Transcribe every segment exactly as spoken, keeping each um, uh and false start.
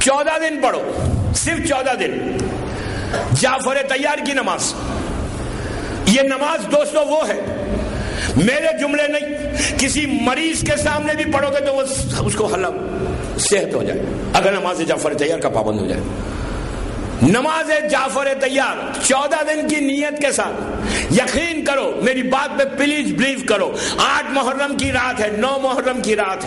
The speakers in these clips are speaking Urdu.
چودہ دن پڑھو، صرف چودہ دن جعفر طیار کی نماز. یہ نماز دوستو وہ ہے، میرے جملے نہیں، کسی مریض کے سامنے بھی پڑھو گے تو وہ اس کو حلق صحت ہو جائے اگر نماز جعفر طیار کا پابند ہو جائے. نماز جعفر طیار چودہ دن کی نیت کے ساتھ، یقین کرو میری بات پہ پلیز بلیو کرو. آٹھ محرم کی رات ہے، نو محرم کی رات ہے،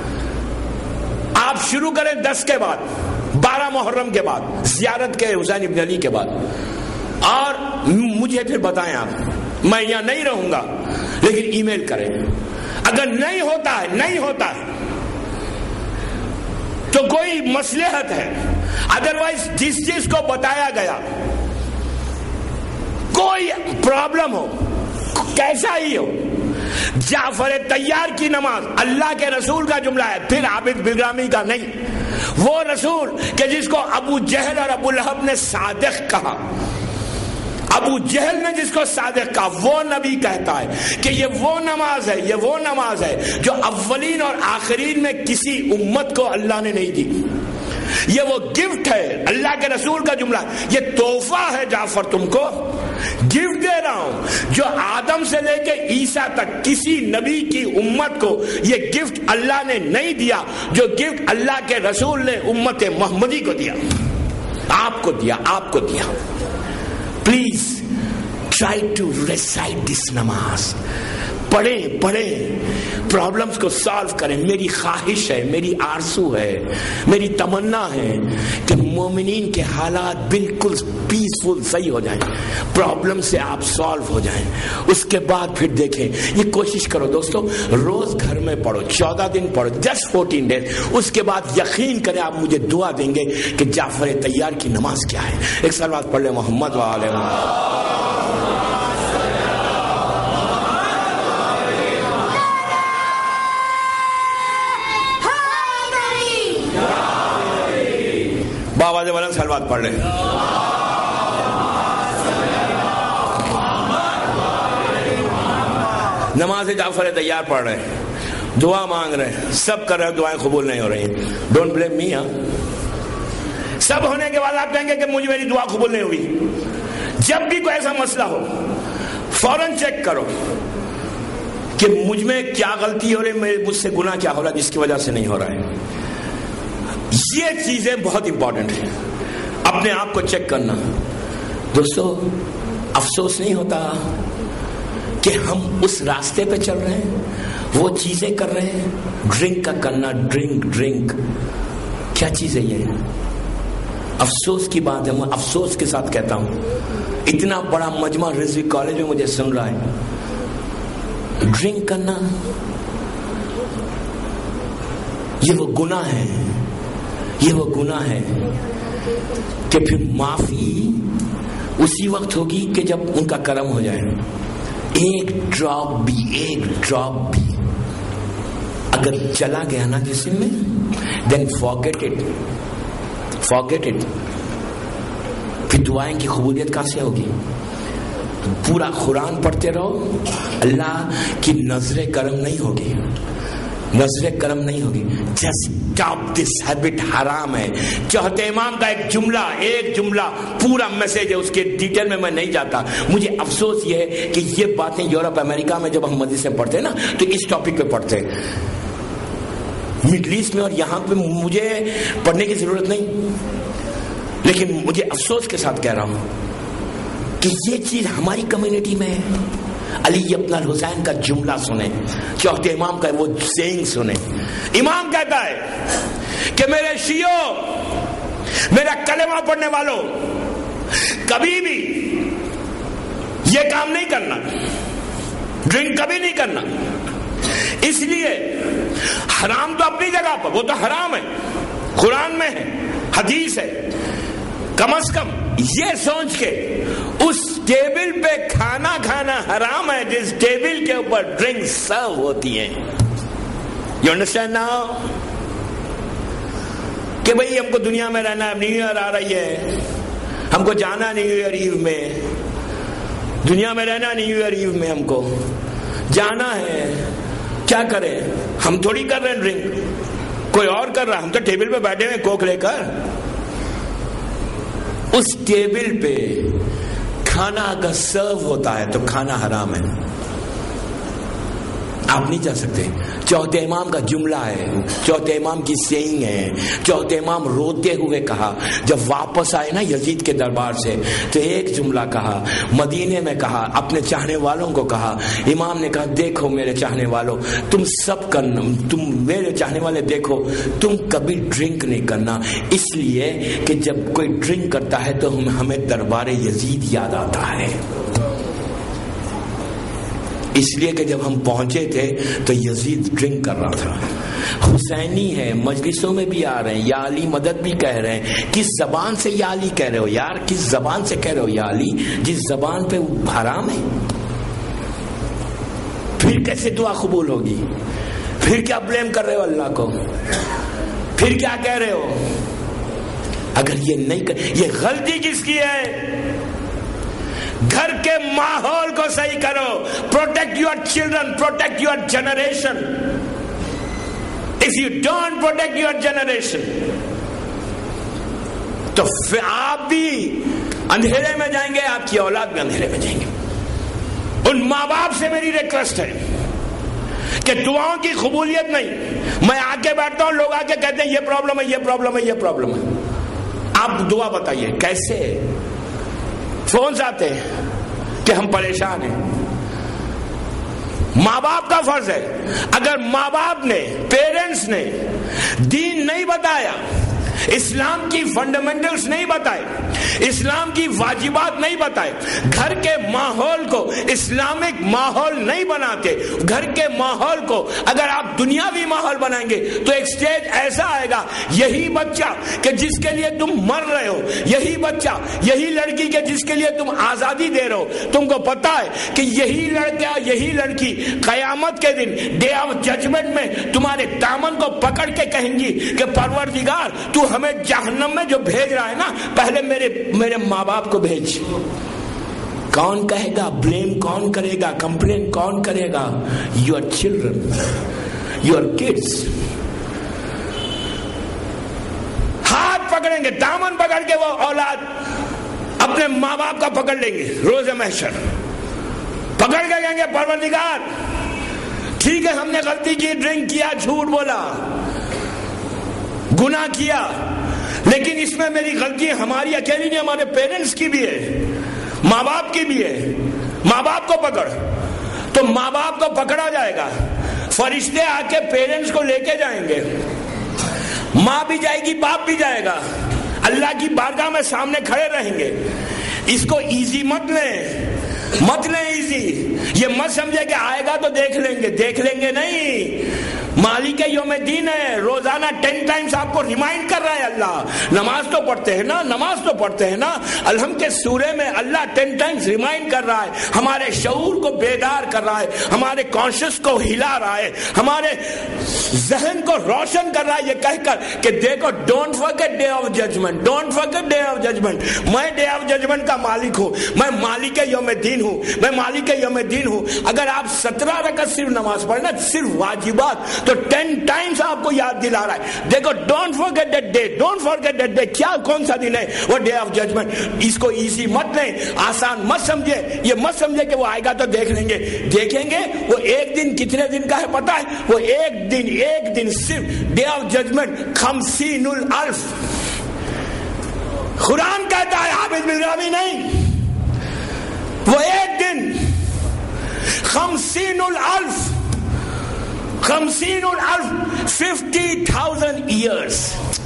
آپ شروع کریں دس کے بعد، بارہ محرم کے بعد، زیارت کے حسین ابن علی کے بعد، اور مجھے پھر بتائیں. آپ، میں یہاں نہیں رہوں گا لیکن ای میل کریں. اگر نہیں ہوتا ہے نہیں ہوتا ہے تو کوئی مصلحت ہے، ادروائز جس چیز کو بتایا گیا کوئی پرابلم ہو کیسا ہی ہو، جعفر طیار کی نماز اللہ کے رسول کا جملہ ہے، پھر عابد بلگرامی کا نہیں. وہ رسول کہ جس کو ابو جہل اور ابو لہب نے صادق کہا، ابو جہل نے جس کو صادق کہا، وہ نبی کہتا ہے کہ یہ وہ نماز ہے، یہ وہ نماز ہے جو اولین اور آخرین میں کسی امت کو اللہ نے نہیں دی. یہ وہ گفٹ ہے، اللہ کے رسول کا جملہ، یہ تحفہ ہے جعفر تم کو، گفٹ دے رہا ہوں جو آدم سے لے کے عیسیٰ تک کسی نبی کی امت کو یہ گفٹ اللہ نے نہیں دیا، جو گفٹ اللہ کے رسول نے امت محمدی کو دیا، آپ کو دیا، آپ کو دیا. Please try to recite this نماز. پڑھیں پڑھیں، پرابلمز کو سالو کریں. میری خواہش ہے، میری آرزو ہے، میری تمنا ہے کہ مومنین کے حالات بالکل پیسفل صحیح ہو جائیں، پرابلم سے آپ سالو ہو جائیں. اس کے بعد پھر دیکھیں. یہ کوشش کرو دوستو، روز گھر میں پڑھو، چودہ دن پڑھو، جسٹ فورٹین ڈیز. اس کے بعد یقین کریں آپ مجھے دعا دیں گے کہ جعفر طیار کی نماز کیا ہے. ایک صلوات پڑھ لیں محمد وآلہ محمد. آواز بلند سلوات پڑھ لیں. نماز جعفر طیار پڑھ رہے ہیں، دعا مانگ رہے ہیں، سب کر رہے ہیں، دعائیں قبول نہیں ہو رہی ہیں. Don't blame me. ہاں، سب ہونے کے بعد آپ کہیں گے کہ مجھے میری دعا قبول نہیں ہوئی. جب بھی کوئی ایسا مسئلہ ہو فوراً چیک کرو کہ مجھ میں کیا غلطی ہو رہی ہے، مجھ سے گناہ کیا ہو رہا ہے جس کی وجہ سے نہیں ہو رہا ہے. یہ چیزیں بہت امپورٹنٹ ہیں، اپنے آپ کو چیک کرنا. دوستو افسوس نہیں ہوتا کہ ہم اس راستے پہ چل رہے ہیں، وہ چیزیں کر رہے ہیں. ڈرنک کا کرنا، ڈرنک ڈرنک کیا چیز ہے یہ؟ افسوس کی بات ہے، میں افسوس کے ساتھ کہتا ہوں، اتنا بڑا مجمع رضوی کالج میں مجھے سن رہا ہے. ڈرنک کرنا یہ وہ گناہ ہے، یہ وہ گناہ ہے کہ پھر معافی اسی وقت ہوگی کہ جب ان کا کرم ہو جائے. ایک ڈراپ بھی ایک ڈراپ بھی اگر چلا گیا نا جسم میں، then forget it, forget it. پھر دعائیں کی قبولیت کہاں سے ہوگی؟ پورا قرآن پڑھتے رہو، اللہ کی نظر کرم نہیں ہوگی، نظر کرم نہیں ہوگی. جسٹ اسٹاپ دس ہیبٹ، حرام ہے. چوتھے امام کا ایک جملہ، ایک جملہ پورا میسج ہے، اس کے ڈیٹیل میں میں نہیں جاتا. مجھے افسوس یہ ہے کہ یہ باتیں یورپ امریکہ میں جب ہم مدرسے میں پڑھتے ہیں نا تو اس ٹاپک پہ پڑھتے ہیں. مڈل ایسٹ میں اور یہاں پہ مجھے پڑھنے کی ضرورت نہیں، لیکن مجھے افسوس کے ساتھ کہہ رہا ہوں کہ یہ چیز ہماری کمیونٹی میں ہے. علی ابن الحسین کا جملہ سنیں، چوتھے امام کا وہ سینگ سنیں. امام کہتا ہے کہ میرے شیعوں، میرا کلمہ پڑھنے والوں، کبھی بھی یہ کام نہیں کرنا، ڈرنک کبھی نہیں کرنا. اس لیے حرام تو اپنی جگہ پر، وہ تو حرام ہے، قرآن میں ہے، حدیث ہے. کم از کم یہ سوچ کے اس ٹیبل پہ کھانا کھانا حرام ہے جس ٹیبل کے اوپر ڈرنک سرو ہوتی ہیں. You understand now? کہ بھئی ہم کو دنیا میں رہنا ہے، نیو ایئر آ رہی ہے، ہم کو جانا نیو ایئر ایو میں، دنیا میں رہنا نیو ایئر ایو میں، ہم کو جانا ہے. کیا کریں؟ ہم تھوڑی کر رہے ہیں ڈرنک، کوئی اور کر رہا, ہم تو ٹیبل پہ بیٹھے ہوئے کوک لے کر. اس ٹیبل پہ کھانا اگر سرو ہوتا ہے تو کھانا حرام ہے, آپ نہیں جا سکتے. چوتھے امام کا جملہ ہے, چوتھے امام کی سینگ ہے. چوتھے امام روتے ہوئے کہا, جب واپس آئے نا یزید کے دربار سے, تو ایک جملہ کہا, مدینے میں کہا, اپنے چاہنے والوں کو کہا. امام نے کہا, دیکھو میرے چاہنے والوں, تم سب کرنا, تم میرے چاہنے والے دیکھو, تم کبھی ڈرنک نہیں کرنا, اس لیے کہ جب کوئی ڈرنک کرتا ہے تو ہمیں دربار یزید یاد آتا ہے. اس لیے کہ جب ہم پہنچے تھے تو یزید ڈرنک کر رہا تھا. حسینی ہے, مجلسوں میں بھی آ رہے ہیں, یا علی مدد بھی کہہ رہے ہیں. کس زبان سے یا علی کہہ رہے ہو یار, کس زبان سے کہہ رہے ہو یا علی, جس زبان پہ حرام ہے؟ پھر کیسے دعا قبول ہوگی؟ پھر کیا بلیم کر رہے ہو اللہ کو؟ پھر کیا کہہ رہے ہو؟ اگر یہ نہیں کر, یہ غلطی کس کی ہے؟ گھر کے ماحول کو صحیح کرو. Protect your children, protect your generation. If you don't protect your generation تو پھر آپ بھی اندھیرے میں جائیں گے, آپ کی اولاد بھی اندھیرے میں جائیں گے. ان ماں باپ سے میری ریکویسٹ ہے کہ دعاؤں کی قبولیت نہیں, میں آ کے بیٹھتا ہوں, لوگ آ کے کہتے ہیں یہ پرابلم ہے, یہ پرابلم ہے, یہ پرابلم ہے. آپ دعا بتائیے کیسے. فونز آتے ہیں کہ ہم پریشان ہیں. ماں باپ کا فرض ہے, اگر ماں باپ نے, پیرنٹس نے دین نہیں بتایا, اسلام کی فنڈامنٹلز نہیں بتائے, اسلام کی واجبات نہیں بتائے, گھر کے ماحول کو اسلامک ماحول نہیں بناتے, گھر کے ماحول کو اگر آپ دنیاوی ماحول بنائیں گے تو ایک سٹیج ایسا آئے گا, یہی بچہ کہ جس کے لیے تم مر رہے ہو, یہی بچہ, یہی لڑکی کہ جس کے لیے تم آزادی دے رہے ہو, تم کو پتا ہے کہ یہی لڑکا, یہی لڑکی قیامت کے دن, ڈے آف ججمنٹ میں تمہارے دامن کو پکڑ کے کہیں گی کہ پروردگار تو ہمیں جہنم میں جو بھیج رہا ہے نا, پہلے میرے میرے ماں باپ کو بھیج. کون کہے گا, بلیم کون کرے گا, کمپلین کون کرے گا؟ Your children, your kids. ہاتھ پکڑیں گے, دامن پکڑ کے وہ اولاد اپنے ماں باپ کا پکڑ لیں گے روز محشر, پکڑ کے کہیں گے پروردگار ٹھیک ہے ہم نے غلطی کی, ڈرنک کیا, جھوٹ بولا, گناہ کیا, لیکن اس میں میری غلطی ہماری اکیلی نہیں, ہمارے پیرنٹس کی بھی ہے, ماں باپ کی بھی ہے. ماں باپ کو پکڑ, تو ماں باپ کو پکڑا جائے گا, فرشتے آ کے پیرنٹس کو لے کے جائیں گے, ماں بھی جائے گی, باپ بھی جائے گا, اللہ کی بارگاہ میں سامنے کھڑے رہیں گے. اس کو ایزی مت لیں, مت لیں ایزی. یہ مت سمجھے کہ آئے گا تو دیکھ لیں گے, دیکھ لیں گے نہیں. مالک یوم دین ہے, روزانہ ٹین ٹائمز آپ کو ریمائنڈ کر رہا ہے اللہ. نماز تو پڑھتے ہیں نا, نماز تو پڑھتے ہیں نا, الحمد کے سورے میں اللہ ٹین ٹائمز ریمائنڈ کر رہا ہے, ہمارے شعور کو بیدار کر رہا ہے, ہمارے کانشیس کو ہلا رہا ہے, ہمارے ذہن کو روشن کر رہا ہے, یہ کہہ کر کہ دیکھو don't forget day of judgment, don't forget day of judgment. میں ڈے آف ججمنٹ کا مالک ہوں, میں مالک یوم دین ہوں, میں مالک یوم دین ہوں. اگر آپ سترہ رکعت صرف نماز پڑھنا, صرف واجبات, تو ٹین ٹائمز آپ کو یاد دلا رہا ہے. دیکھو don't forget that day, don't forget that day. کیا کون سا دن ہے وہ ڈے آف ججمنٹ. اس کو ایزی مت لیں, آسان مت سمجھے, یہ مت سمجھے کہ وہ آئے گا تو دیکھ لیں گے. دیکھیں گے وہ ایک دن کتنے دن کا ہے پتا ہے, وہ ایک دن, ایک دن صرف ڈے آف ججمنٹ خمسین الالف. قرآن کہتا ہے, حافظ بلراوی نہیں, وہ ایک دن خمسین الالف, خمسین الالف, fifty thousand years.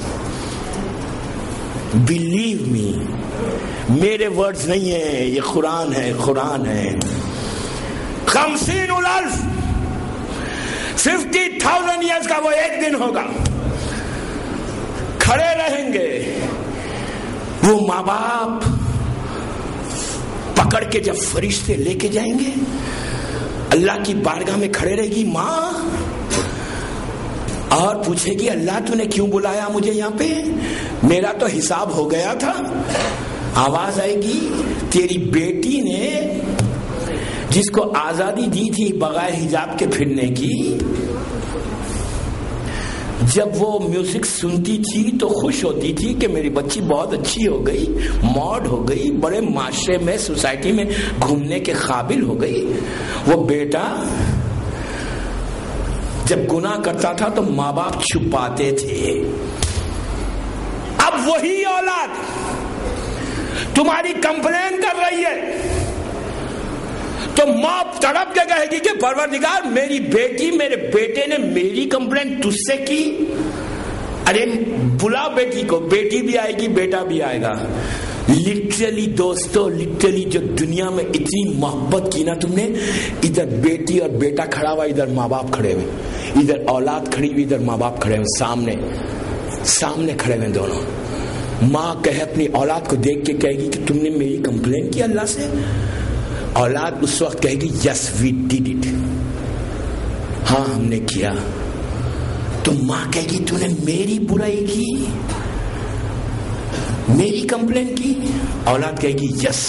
Believe me, میرے ورڈز نہیں ہیں, یہ قرآن ہے, قرآن ہے. خمسین الالف, ففٹی تھاؤزینڈ ایئرس کا وہ ایک دن ہوگا. کھڑے رہیں گے وہ ماں باپ, پکڑ کے جب فرشتے لے کے جائیں گے, اللہ کی بارگاہ میں کھڑے رہے گی ماں اور پوچھے گی اللہ تو نے کیوں بلایا مجھے یہاں پہ, میرا تو حساب ہو گیا تھا. آواز آئے گی تیری بیٹی نے جس کو آزادی دی تھی بغیر حجاب کے پھرنے کی, جب وہ میوزک سنتی تھی تو خوش ہوتی تھی کہ میری بچی بہت اچھی ہو گئی، ماڈ ہو گئی، بڑے معاشرے میں سوسائٹی میں گھومنے کے قابل ہو گئی۔ وہ بیٹا جب گناہ کرتا تھا تو ماں باپ چھپاتے تھے۔ اب وہی اولاد تمہاری کمپلین کر رہی ہے تو ماں تڑپ کے کہے گی کہ پروردگار میری بیٹی میرے بیٹے نے میری کمپلین تجھ سے کی، ارے بلا بیٹی کو، بیٹی بھی آئے گی بیٹا بھی آئے گا۔ لٹرلی دوستو، لٹرلی جو دنیا میں اتنی محبت کی نا تم نے، ادھر بیٹی اور بیٹا کھڑا ہوا، ادھر ماں باپ کھڑے ہوئے، ادھر اولاد کھڑی ہوئی، ادھر ماں باپ کھڑے ہوئے، سامنے سامنے کھڑے ہوئے دونوں۔ ماں کہے اپنی اولاد کو دیکھ کے کہے گی کہ تم نے میری کمپلین کی اللہ سے؟ اولاد اس وقت کہے گی یس وی ڈیڈ اٹ، ہاں ہم نے کیا۔ تو ماں کہے گی تو نے میری برائی کی، میری کمپلین کی؟ اولاد کہے گی یس۔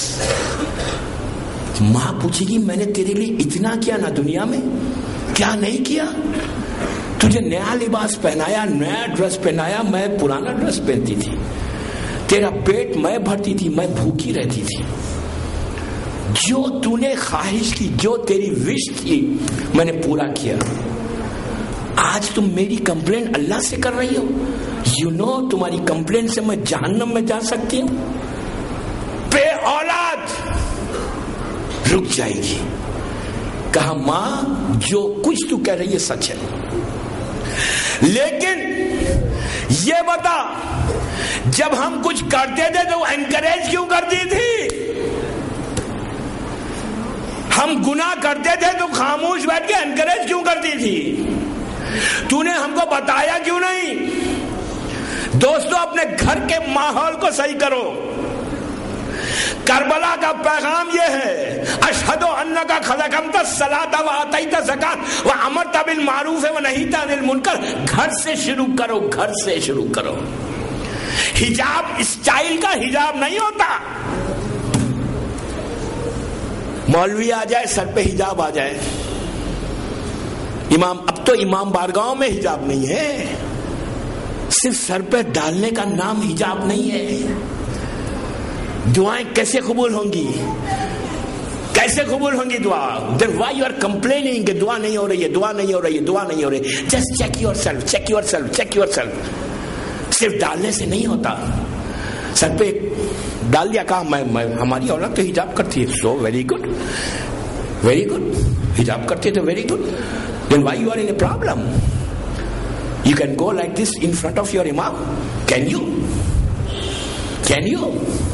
ماں پوچھے گی میں نے تیرے لیے اتنا کیا نا دنیا میں، کیا نہیں کیا؟ تجھے نیا لباس پہنایا، نیا ڈریس پہنایا، میں پرانا ڈریس پہنتی تھی، تیرا پیٹ میں بھرتی تھی، میں بھوکی رہتی تھی، جو تو نے خواہش کی، جو تیری وش تھی میں نے پورا کیا۔ آج تم میری کمپلین اللہ سے کر رہی ہو؟ یو نو تمہاری کمپلین سے میں جہنم میں جا سکتی ہوں۔ پہ اولاد رک جائے گی، کہا ماں جو کچھ تو کہہ رہی ہے سچ ہے، لیکن یہ بتا جب ہم کچھ کرتے تھے تو انکریج کیوں کرتی تھی؟ ہم گناہ کرتے تھے تو خاموش بیٹھ کے انکریج کیوں کرتی تھی؟ تو نے ہم کو بتایا کیوں نہیں؟ دوستو اپنے گھر کے ماحول کو صحیح کرو۔ کربلا کا پیغام یہ ہے، اشہد انک خلقت الصلاۃ وآتیت الزکاۃ وامرت بالمعروف ونہیت عن المنکر۔ گھر سے شروع کرو، گھر سے شروع کرو۔ حجاب اسٹائل کا حجاب نہیں ہوتا، مولوی آ جائے سر پہ حجاب آ جائے، امام اب تو امام بارگاہوں میں حجاب نہیں ہے، صرف سر پہ ڈالنے کا نام حجاب نہیں ہے۔ دعائیں کیسے قبول ہوں گی؟ کیسے قبول ہوں گی دعا؟ then why you are complaining کہ دعا نہیں ہو رہی ہے، دعا نہیں ہو رہی ہے، دعا نہیں ہو رہی ہے؟ just check yourself, check yourself, check yourself۔ صرف ڈالنے سے نہیں ہوتا، سر پہ ڈال دیا، کہا میں, میں ہماری اولاد تو حجاب کرتی ہے، so very good very good, حجاب کرتی ہے تو very good, then why you are in a problem? You can go like this in front of your imam? Can you? Can you?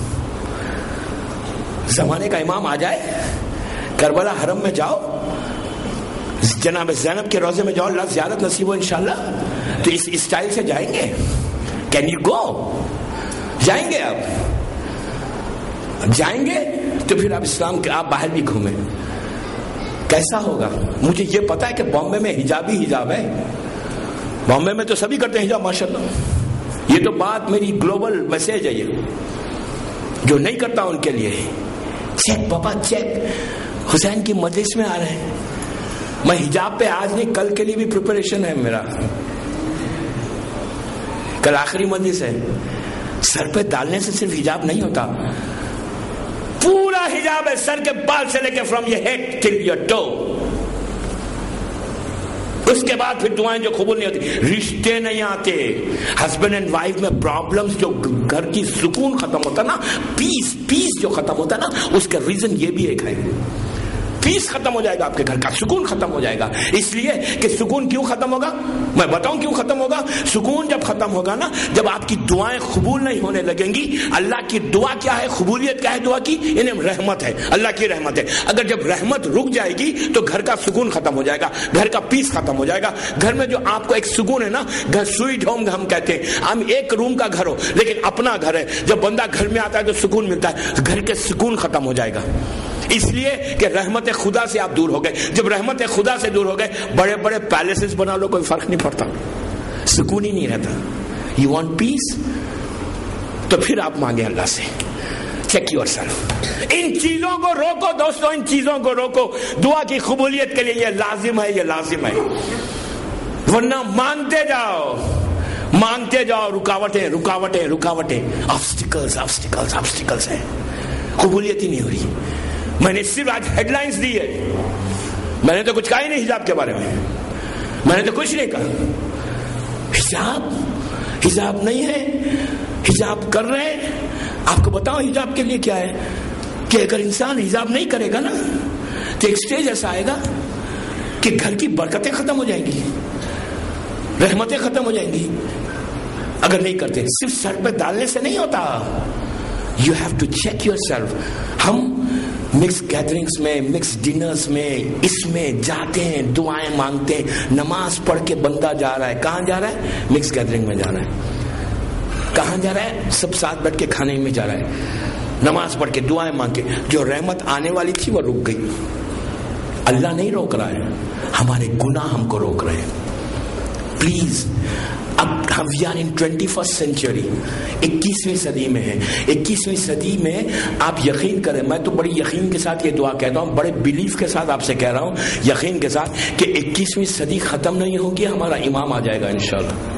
زمانے کا امام آ جائے، کربلا حرم میں جاؤ، جناب زینب کے روزے میں جاؤ، اللہ زیارت نصیب ہو انشاءاللہ، تو اس اسٹائل سے جائیں گے؟ Can you go? جائیں گے؟ اب جائیں گے تو پھر آپ اسلام کے آپ باہر بھی گھومیں، کیسا ہوگا؟ مجھے یہ پتا ہے کہ بامبے میں حجاب ہی حجاب ہے، بامبے میں تو سبھی کرتے ہیں حجاب ماشاءاللہ، یہ تو بات میری گلوبل میسج ہے، یہ جو نہیں کرتا ان کے لیے چیک پاپا چیک، حسین کی مجلس میں آ رہے ہیں، میں حجاب پہ آج نہیں کل کے لیے بھی پریپریشن ہے میرا، کل آخری مجلس ہے۔ سر پہ ڈالنے سے صرف حجاب نہیں ہوتا، پورا حجاب ہے، سر کے بال سے لے کے from your head till your toe. اس کے بعد پھر دعائیں جو قبول نہیں ہوتی، رشتے نہیں آتے، ہسبینڈ اینڈ وائف میں پرابلمز، جو گھر کی سکون ختم ہوتا نا، پیس پیس جو ختم ہوتا نا، اس کا ریزن یہ بھی ایک ہے، پیس ختم ہو جائے گا، آپ کے گھر کا سکون ختم ہو جائے گا۔ اس لیے کہ سکون کیوں ختم ہوگا؟ میں بتاؤں کیوں ختم ہوگا؟ سکون جب ختم ہوگا نا، جب آپ کی دعائیں قبول نہیں ہونے لگیں گی۔ اللہ کی دعا کیا ہے؟ قبولیت کیا ہے دعا کی؟ انہیں رحمت ہے، اللہ کی رحمت ہے۔ اگر جب رحمت رک جائے گی تو گھر کا سکون ختم ہو جائے گا، گھر کا پیس ختم ہو جائے گا۔ گھر میں جو آپ کو ایک سکون ہے نا، گھر سویٹ ہوم ہم کہتے ہیں، ہم ایک روم کا گھر ہو لیکن اپنا گھر ہے، جب بندہ گھر میں آتا ہے تو سکون ملتا ہے، گھر کے سکون ختم ہو جائے گا، اس لیے کہ رحمت خدا سے آپ دور ہو گئے۔ جب رحمت خدا سے دور ہو گئے، بڑے بڑے پیلیسز بنا لو، کوئی فرق نہیں پڑتا، سکون ہی نہیں رہتا۔ یو وانٹ پیس، تو پھر آپ مانگے اللہ سے، چیک یور سیلف۔ ان چیزوں کو روکو دوستو، ان چیزوں کو روکو، دعا کی قبولیت کے لیے یہ لازم ہے، یہ لازم ہے۔ ورنہ مانگتے جاؤ مانگتے جاؤ، رکاوٹیں رکاوٹیں رکاوٹیں آبسٹیکلز آبسٹیکلز آبسٹیکلز ہیں، قبولیت ہی نہیں ہو رہی. میں نے صرف آج ہیڈ لائنز دی ہے، میں نے تو کچھ کہا ہی نہیں حجاب کے بارے میں، میں نے تو کچھ نہیں کہا. حجاب حجاب نہیں ہے، حجاب کر رہے ہیں. آپ کو بتاؤ حجاب کے لیے کیا ہے کہ اگر انسان حجاب نہیں کرے گا نا تو ایک سٹیج ایسا آئے گا کہ گھر کی برکتیں ختم ہو جائیں گی، رحمتیں ختم ہو جائیں گی. اگر نہیں کرتے، صرف سر پہ ڈالنے سے نہیں ہوتا. You have to check yourself. ہم مکس گیدرنگس میں، مکس ڈنرز میں، اس میں جاتے ہیں، دعائیں مانگتے ہیں، نماز پڑھ کے بندہ جا رہا ہے. کہاں جا رہا ہے؟ مکس گیدرنگ میں جا رہا ہے. کہاں جا رہا ہے؟ سب ساتھ بیٹھ کے کھانے میں جا رہا ہے، نماز پڑھ کے دعائیں مانگ کے. جو رحمت آنے والی تھی وہ رک گئی. اللہ نہیں روک رہا ہے، ہمارے گناہ ہم کو روک رہے ہیں. پلیز، اب ہم we are in twenty first century, اکیسویں صدی میں ہے. اکیسویں صدی میں آپ یقین کریں، میں تو بڑی یقین کے ساتھ یہ دعا کہتا ہوں، بڑے بلیف کے ساتھ آپ سے کہہ رہا ہوں، یقین کے ساتھ، کہ اکیسویں صدی ختم نہیں ہوگی، ہمارا امام آ جائے گا انشاءاللہ.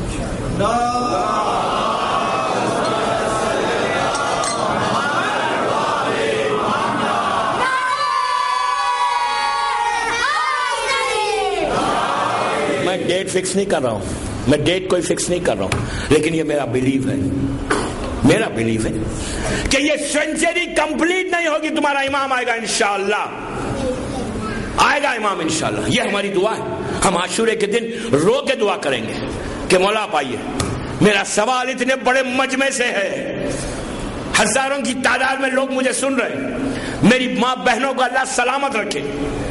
میں ڈیٹ فکس نہیں کر رہا ہوں، میں ڈیٹ کوئی فکس نہیں کر رہا ہوں، لیکن یہ میرا بلیف ہے، میرا بلیف ہے کہ یہ سینچری کمپلیٹ نہیں ہوگی، تمہارا امام آئے گا انشاءاللہ، آئے گا امام انشاءاللہ. یہ ہماری دعا ہے. ہم عاشورے کے دن رو کے دعا کریں گے کہ مولا آپ آئیے. میرا سوال اتنے بڑے مجمع سے ہے، ہزاروں کی تعداد میں لوگ مجھے سن رہے ہیں، میری ماں بہنوں کو اللہ سلامت رکھے.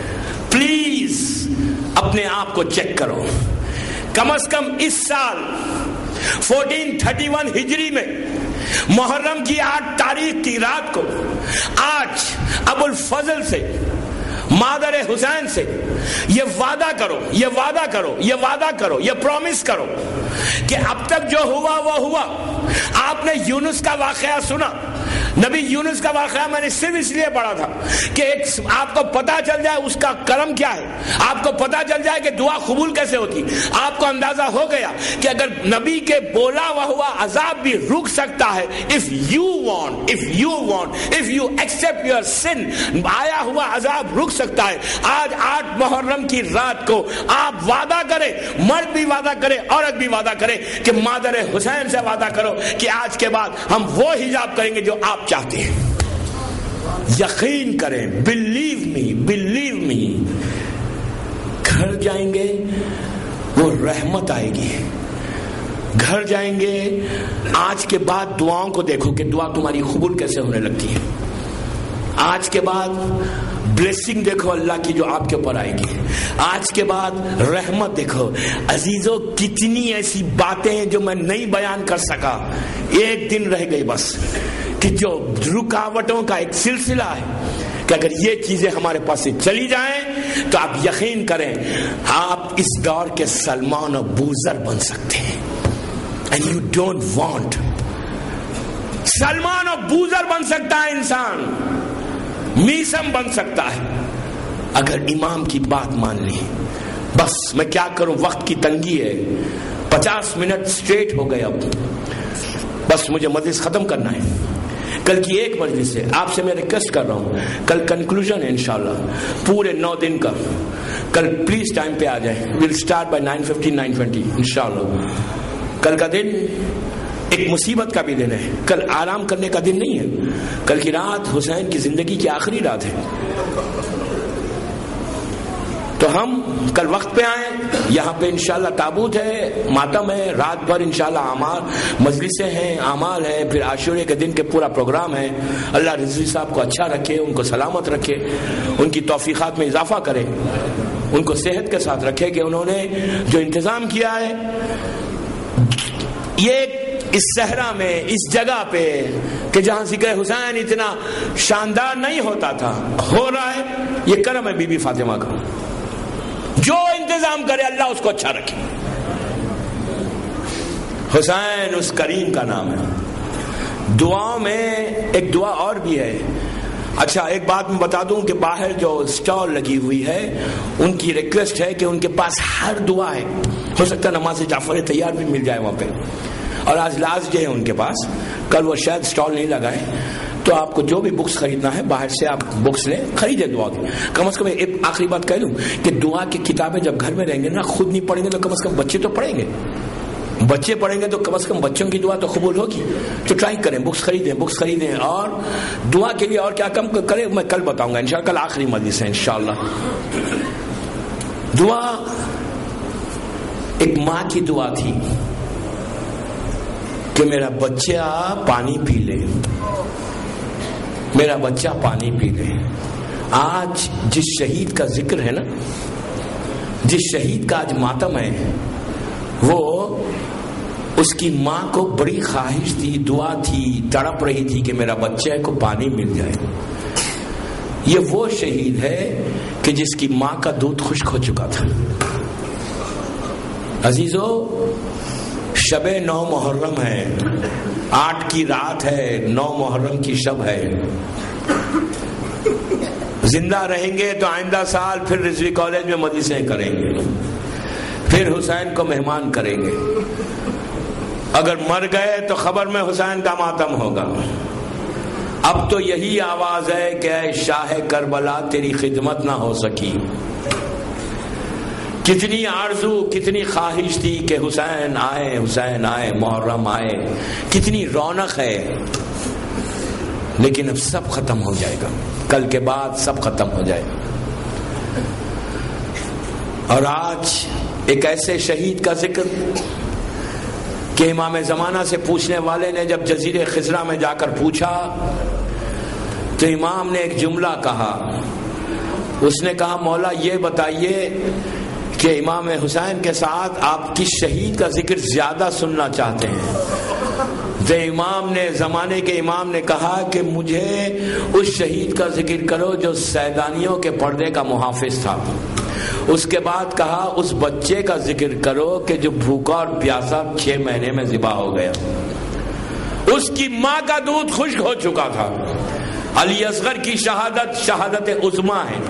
پلیز اپنے آپ کو چیک کرو. کم از کم اس سال چودہ سو اکتیس ہجری میں محرم کی آٹھ تاریخ کی رات کو آج ابو الفضل سے، مادر حسین سے یہ وعدہ کرو، یہ وعدہ کرو، یہ وعدہ کرو، یہ پرومس کرو کہ اب تک جو ہوا وہ ہوا. آپ نے یونس کا واقعہ سنا، نبی یونس کا واقعہ میں نے صرف اس لیے پڑھا تھا کہ ایک آپ کو پتا چل جائے اس کا کرم کیا ہے، آپ کو پتا چل جائے کہ دعا قبول کیسے ہوتی. آپ کو اندازہ ہو گیا کہ اگر نبی کے بولا ہوا عذاب بھی رک سکتا ہے، if you want if you want if you accept your sin، آیا ہوا عذاب رک سکتا ہے. آج آٹھ محرم کی رات کو آپ وعدہ کریں، مرد بھی وعدہ کرے، عورت بھی وعدہ کرے، کہ مادر حسین سے وعدہ کرو کہ آج کے بعد ہم وہ حجاب کریں گے جو آپ چاہتے ہیں. یقین کریں، بلیو می بلیو می گھر جائیں گے وہ رحمت آئے گی. گھر جائیں گے، آج کے بعد دعاؤں کو دیکھو کہ دعا تمہاری قبول کیسے ہونے لگتی ہے. آج کے بعد بلیسنگ دیکھو اللہ کی جو آپ کے اوپر آئے گی. آج کے بعد رحمت دیکھو. عزیزوں، کتنی ایسی باتیں ہیں جو میں نہیں بیان کر سکا، ایک دن رہ گئی بس، کہ جو رکاوٹوں کا ایک سلسلہ ہے کہ اگر یہ چیزیں ہمارے پاس سے چلی جائیں تو آپ یقین کریں آپ اس دور کے سلمان و بوزر بن سکتے ہیں. And you don't want. Salman و بوزر بن سکتا ہے انسان، میسم بن سکتا ہے اگر امام کی بات مان لی. بس میں کیا کروں، وقت کی تنگی ہے، پچاس منٹ سٹریٹ ہو گئے، اب بس مجھے مجلس ختم کرنا ہے. کل کی ایک مجلس ہے، آپ سے میں ریکویسٹ کر رہا ہوں، کل کنکلوژن ہے انشاءاللہ پورے نو دن کا. کل پلیز ٹائم پہ آ جائیں. We'll start by nine fifteen nine twenty انشاءاللہ. کل کا دن ایک مصیبت کا بھی دن ہے، کل آرام کرنے کا دن نہیں ہے. کل کی رات حسین کی زندگی کی آخری رات ہے. تو ہم کل وقت پہ آئیں. یہاں پہ انشاءاللہ تابوت ہے، ماتم ہے، رات بھر انشاءاللہ اعمال مجلسیں ہیں، اعمال ہیں، پھر عاشورے کے دن کے پورا پروگرام ہے. اللہ رضوی صاحب کو اچھا رکھے، ان کو سلامت رکھے، ان کی توفیقات میں اضافہ کرے، ان کو صحت کے ساتھ رکھے کہ انہوں نے جو انتظام کیا ہے یہ اس صحرا میں، اس جگہ پہ کہ جہاں ذکر حسین اتنا شاندار نہیں ہوتا تھا، ہو رہا ہے. یہ کرم ہے بی بی فاطمہ کا. جو انتظام کرے اللہ اس کو اچھا رکھے. حسین اس کریم کا نام ہے. دعاؤں میں ایک دعا اور بھی ہے، اچھا ایک بات میں بتا دوں کہ باہر جو اسٹال لگی ہوئی ہے ان کی ریکویسٹ ہے کہ ان کے پاس ہر دعا ہے. ہو سکتا ہے نماز جعفر تیار بھی مل جائے وہاں پہ. اور آج لاسٹ ڈے ہے ان کے پاس, کل وہ شاید اسٹال نہیں لگائے. تو آپ کو جو بھی بکس خریدنا ہے باہر سے آپ بکس لیں, خریدیں دعا کی. کم از کم ایک آخری بات کہہ دوں کہ دعا کی کتابیں جب گھر میں رہیں گے نا, خود نہیں پڑھیں گے تو کم از کم بچے تو پڑھیں گے. بچے پڑھیں گے تو کم از کم بچوں کی دعا تو قبول ہوگی. تو ٹرائی کریں, بکس خریدیں بکس خریدیں اور دعا کے لیے اور کیا کم کریں میں کل بتاؤں گا انشاءاللہ. کل آخری مجلس ہے انشاءاللہ. دعا ایک ماں کی دعا تھی کہ میرا بچہ پانی پی لے, میرا بچہ پانی پی لے. آج جس شہید کا ذکر ہے نا, جس شہید کا آج ماتم ہے, وہ اس کی ماں کو بڑی خواہش تھی, دعا تھی, تڑپ رہی تھی کہ میرا بچے کو پانی مل جائے. یہ وہ شہید ہے کہ جس کی ماں کا دودھ خشک ہو چکا تھا. عزیزو, شب نو محرم ہے, آٹھ کی رات ہے, نو محرم کی شب ہے. زندہ رہیں گے تو آئندہ سال پھر رضوی کالج میں مجلسیں کریں گے, پھر حسین کو مہمان کریں گے. اگر مر گئے تو خبر میں حسین کا ماتم ہوگا. اب تو یہی آواز ہے کہ اے شاہ کربلا تیری خدمت نہ ہو سکی. کتنی آرزو, کتنی خواہش تھی کہ حسین آئے, حسین آئے, محرم آئے, کتنی رونق ہے. لیکن اب سب ختم ہو جائے گا, کل کے بعد سب ختم ہو جائے گا. اور آج ایک ایسے شہید کا ذکر کہ امام زمانہ سے پوچھنے والے نے جب جزیرے خضرا میں جا کر پوچھا تو امام نے ایک جملہ کہا. اس نے کہا مولا یہ بتائیے کہ امام حسین کے ساتھ آپ کس شہید کا ذکر زیادہ سننا چاہتے ہیں. تو امام نے, زمانے کے امام نے کہا کہ مجھے اس شہید کا ذکر کرو جو سیدانیوں کے پردے کا محافظ تھا. اس کے بعد کہا اس بچے کا ذکر کرو کہ جو بھوکا اور پیاسا چھ مہینے میں ذبح ہو گیا, اس کی ماں کا دودھ خشک ہو چکا تھا. علی اصغر کی شہادت شہادت عظمیٰ ہے,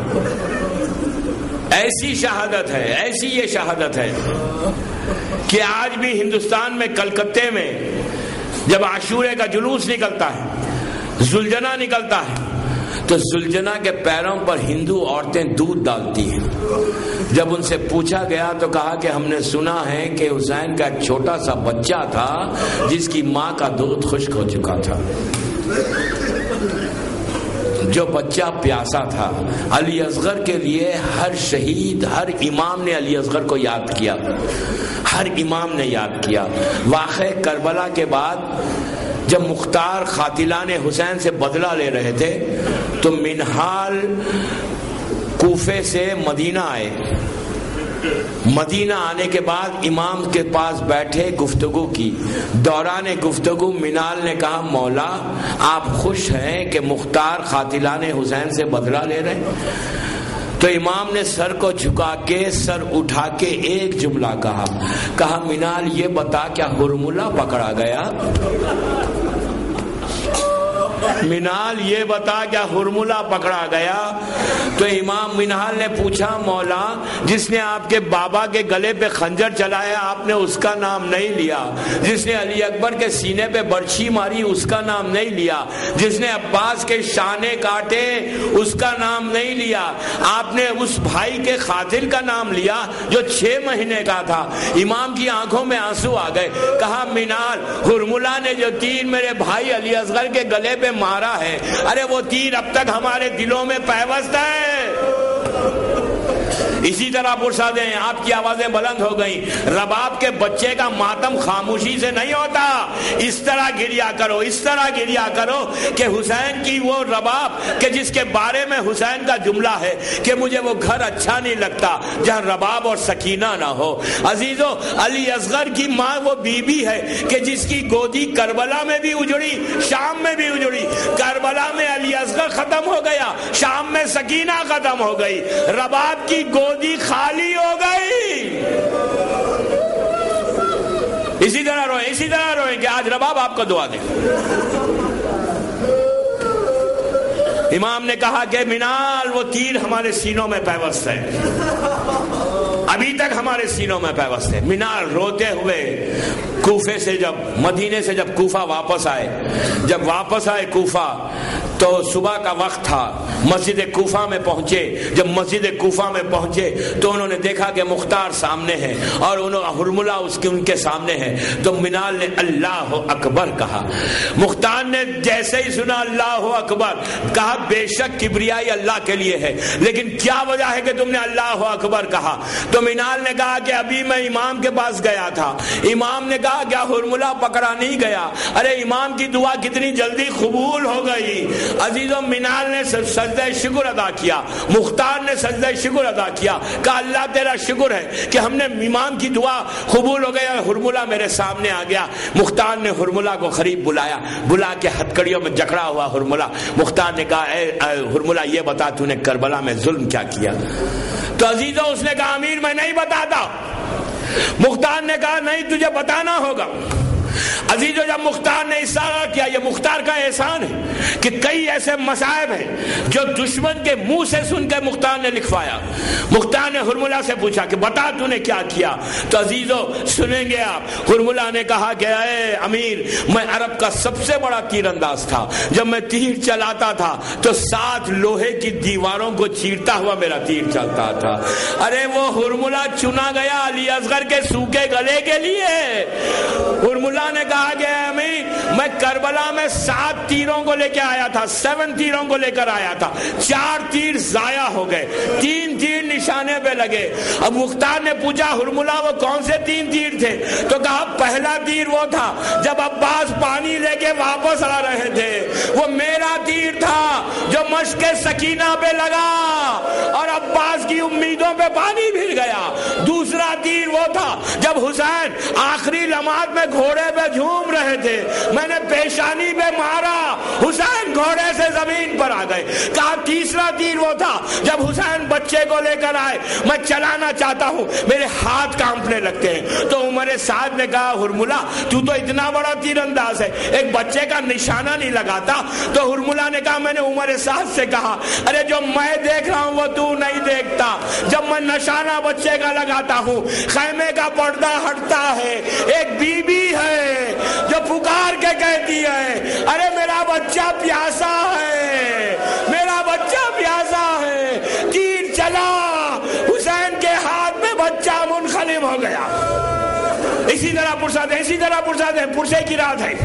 ایسی شہادت ہے, ایسی یہ شہادت ہے کہ آج بھی ہندوستان میں کلکتے میں جب عاشورے کا جلوس نکلتا ہے, زلجنا نکلتا ہے, تو زلجنا کے پیروں پر ہندو عورتیں دودھ ڈالتی ہیں. جب ان سے پوچھا گیا تو کہا کہ ہم نے سنا ہے کہ حسین کا ایک چھوٹا سا بچہ تھا جس کی ماں کا دودھ خشک ہو چکا تھا, جو بچہ پیاسا تھا. علی اصغر کے لیے ہر شہید, ہر امام نے علی اصغر کو یاد کیا, ہر امام نے یاد کیا. واقعہ کربلا کے بعد جب مختار قاتلان حسین سے بدلہ لے رہے تھے تو منہال کوفے سے مدینہ آئے. مدینہ آنے کے بعد امام کے پاس بیٹھے, گفتگو کی. دوران گفتگو منال نے کہا مولا آپ خوش ہیں کہ مختار قاتلان حسین سے بدلہ لے رہے ہیں؟ تو امام نے سر کو جھکا کے, سر اٹھا کے ایک جملہ کہا, کہا منال یہ بتا کیا ہرملہ پکڑا گیا؟ منال یہ بتا کیا ہرملہ پکڑا گیا؟ تو امام منال نے پوچھا مولا جس نے آپ کے بابا کے گلے پہ خنجر چلایا آپ نے اس کا نام نہیں لیا, جس نے علی اکبر کے سینے پہ برچھی ماری اس کا نام نہیں لیا, جس نے عباس کے شانے کاٹے اس کا نام نہیں لیا, آپ نے اس بھائی کے قاتل کا نام لیا جو چھ مہینے کا تھا. امام کی آنکھوں میں آنسو آ گئے. کہا منال ہرملہ نے جو تیر میرے بھائی علی اصغر کے گلے پہ مارا ہے, ارے وہ تیر اب تک ہمارے دلوں میں پیوست ہے. اسی طرح پرسا دیں, آپ کی آوازیں بلند ہو گئیں. رباب کے بچے کا ماتم خاموشی سے نہیں ہوتا, اس طرح گریا کرو, اس طرح گریا کرو کہ حسین کی وہ رباب کہ جس کے بارے میں حسین کا جملہ ہے کہ مجھے وہ گھر اچھا نہیں لگتا جہاں رباب اور سکینہ نہ ہو. عزیزو, علی اصغر کی ماں وہ بی بی ہے کہ جس کی گودی کربلا میں بھی اجڑی, شام میں بھی اجڑی. کربلا میں علی اصغر ختم ہو گیا, شام میں سکینہ ختم ہو گئی, رباب کی گودی خالی ہو گئی. اسی طرح روئیں, اسی طرح روئیں کہ آج رباب آپ کو دعا دے. امام نے کہا کہ منال وہ تیر ہمارے سینوں میں پیوست ہے، ابھی تک ہمارے سینوں میں پیوست ہے۔ منال روتے ہوئے کوفے سے جب مدینے سے جب کوفہ واپس آئے، جب واپس آئے کوفہ تو صبح کا وقت تھا، مسجد کوفہ میں پہنچے۔ جب مسجد کوفہ میں پہنچے تو انہوں نے دیکھا کہ مختار سامنے ہے اور انہوں ہرملہ اس کے ان کے سامنے ہے، تو منال نے اللہ اکبر کہا۔ مختار نے جیسے ہی سنا اللہ اکبر کہا بے شک کبریائی اللہ کے لیے ہے، لیکن کیا وجہ ہے کہ تم نے اللہ اکبر کہا؟ تو منال نے کہا کہ ابھی میں امام کے پاس گیا تھا، امام نے کہا کیا ہرملہ پکڑا نہیں گیا؟ ارے امام کی دعا کتنی جلدی قبول ہو گئی۔ عزیزوں منال نے سجدہ شکر ادا کیا، مختار نے سجدہ شکر ادا کیا، کہا اللہ تیرا شکر ہے کہ ہم نے امام کی دعا قبول ہو گئی اور ہرملہ میرے سامنے آ گیا۔ مختار نے ہرملہ کو قریب بلایا، بلا کے ہتھکڑیوں میں جکڑا ہوا ہرملہ۔ مختار نے کہا اے ہرملہ یہ بتا تو نے کربلا میں ظلم کیا کیا؟ تو عزیزوں اس نے کہا امیر میں نہیں بتاتا۔ مختار نے کہا نہیں تجھے بتانا ہوگا۔ عزیزو جب مختار نے اشارہ کیا، یہ مختار کا احسان ہے کہ کئی ایسے مصائب ہیں جو دشمن کے منہ سے سن کے مختار نے لکھوایا۔ مختار نے ہرملہ سے پوچھا کہ بتا تو نے کیا کیا؟ تو عزیزو سنیں گے آپ، ہرملہ نے کہا کہ اے امیر میں عرب کا سب سے بڑا تیر انداز تھا، جب میں تیر چلاتا تھا تو سات لوہے کی دیواروں کو چیرتا ہوا میرا تیر چلتا تھا۔ ارے وہ ہرملہ چنا گیا علی اصغر کے سوکھے گلے کے لیے۔ ہرملہ نے کہا کہ امیر میں کربلا میں سات تیروں کو لے کے آیا تھا، سیون تیروں کو لے کر آیا تھا، چار تیر ضائع ہو گئے، تین تیر نشانے پہ لگے۔ اب مختار نے پوچھا ہرملہ وہ کون سے تین تیر تھے؟ تو کہا پہلا تیر وہ تھا جب عباس پانی لے کے واپس آ رہے تھے، وہ میرا تیر تھا جو مشق سکینہ پہ لگا اور عباس کی امیدوں پہ پانی پھر گیا۔ دوسرا تیر وہ تھا جب حسین آخری لمحات میں گھوڑے پہ جھوم رہے تھے، میں نے پیشانی پہ مارا، حسین گھوڑے سے زمین پر آ گئے۔ کہا تیسرا تیر وہ تھا جب حسین بچے کو لے کر آئے، میں چلانا چاہتا ہوں میرے ہاتھ کانپنے لگتے ہیں۔ تو عمر سعد نے کہا ہرملہ تو تو اتنا بڑا تیر انداز ہے، ایک بچے کا نشانہ نہیں لگاتا؟ تو ہرملہ نے کہا میں نے عمر سعد سے کہا ارے جو میں دیکھ رہا ہوں وہ تو نہیں دیکھتا، جب میں نشانہ بچے کا لگاتا ہوں خیمے کا پردہ ہٹتا ہے، ایک بی بی ہے جو پکار کے کہتی ہے ارے میرا بچہ پیاسا ہے، میرا بچہ پیاسا ہے، تیر چلا، حسین کے ہاتھ میں بچہ منقلب ہو گیا۔ اسی طرح پرساد ہے، اسی طرح پرساد ہے، پرسے کی رات ہے،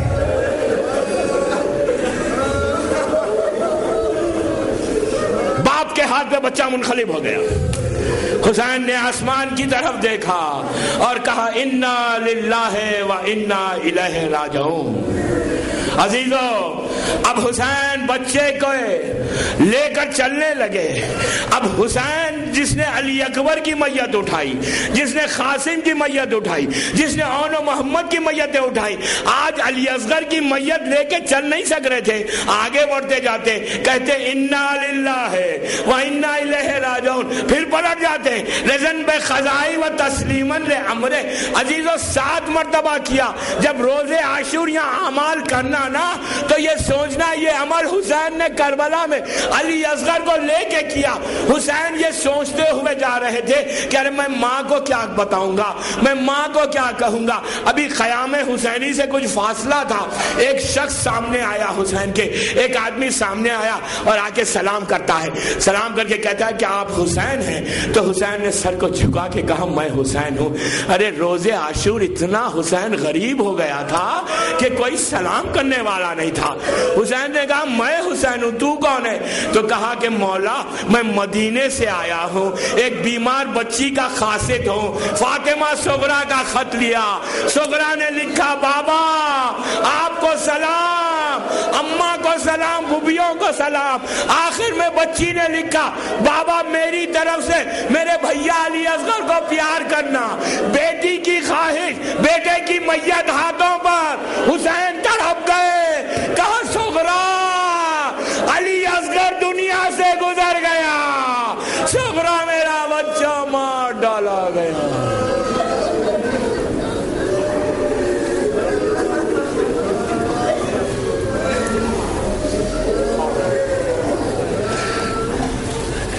باپ کے ہاتھ میں بچہ منقلب ہو گیا۔ حسین نے آسمان کی طرف دیکھا اور کہا انا للہ و انا الیہ راجعون۔ عزیزو اب حسین بچے کو لے کر چلنے لگے۔ اب حسین جس نے علی اکبر کی میت اٹھائی، جس نے قاسم کی میت اٹھائی، جس نے اون و محمد کی میتیں اٹھائی، آج علی اصغر کی میت لے کے چل نہیں سک رہے تھے، آگے بڑھتے جاتے کہتے انا للہ و انا الیہ راجعون، پھر پلٹ جاتے رضن بخضائی و تسلیما لامرہ۔ عزیزو سات مرتبہ کیا۔ جب روز عاشور یا اعمال کرنا نا تو یہ سوچنا یہ عمل حسین نے کربلا میں علی اصغر کو لے کے کیا۔ حسین یہ سوچتے ہوئے جا رہے تھے کہ ارے میں ماں کو کیا بتاؤں گا، میں ماں کو کیا کہوں گا۔ ابھی قیام حسینی سے کچھ فاصلہ تھا، ایک شخص سامنے آیا، حسین کے ایک آدمی سامنے آیا اور آ کے سلام کرتا ہے، سلام کر کے کہتا ہے کہ آپ حسین ہیں؟ تو حسین نے سر کو جھکا کے کہا میں حسین ہوں۔ ارے روز عاشور اتنا حسین غریب ہو گیا تھا کہ کوئی سلام کرنے والا نہیں تھا۔ حسین نے کہا میں حسین ہوں، تو کون ہے؟ تو کہا کہ مولا میں مدینے سے آیا ہوں، ایک بیمار بچی کا قاصد ہوں، فاطمہ صغرا کا خط لیا، صغرا نے لکھا بابا آپ کو سلام، اماں کو سلام، بھوبیوں کو سلام، آخر میں بچی نے لکھا بابا میری طرف سے میرے بھیا علی اصغر کو پیار کرنا۔ بیٹی کی خواہش، بیٹے کی میت ہاتھوں پر، حسین تڑپ گئے، کہا صغرا علی اصغر دنیا سے گزر گیا، صغرا میرا بچہ مار ڈالا گیا۔